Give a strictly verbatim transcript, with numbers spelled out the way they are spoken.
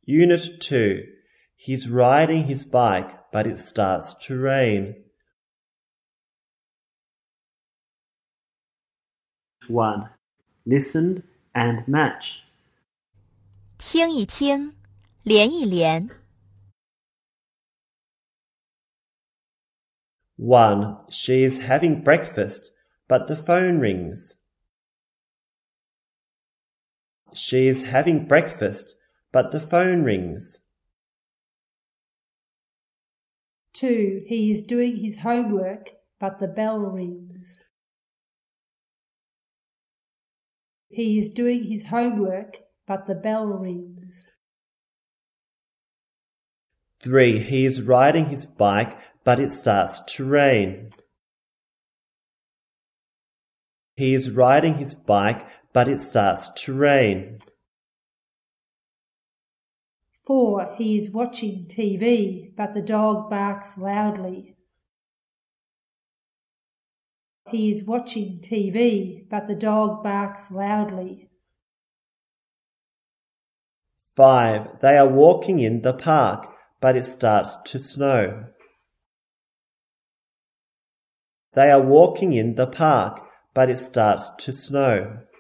Unit two. He's riding his bike, but it starts to rain. one. Listen and match. 听一听，连一连。 one. She is having breakfast, but the phone rings. She is having breakfast, but the phone rings. two. He is doing his homework, but the bell rings. He is doing his homework, but the bell rings. three. He is riding his bike, but it starts to rain. He is riding his bike, but it starts to rain. four. He is watching T V, but the dog barks loudly. He is watching T V, but the dog barks loudly. five. They are walking in the park, but it starts to snow. They are walking in the park, but it starts to snow.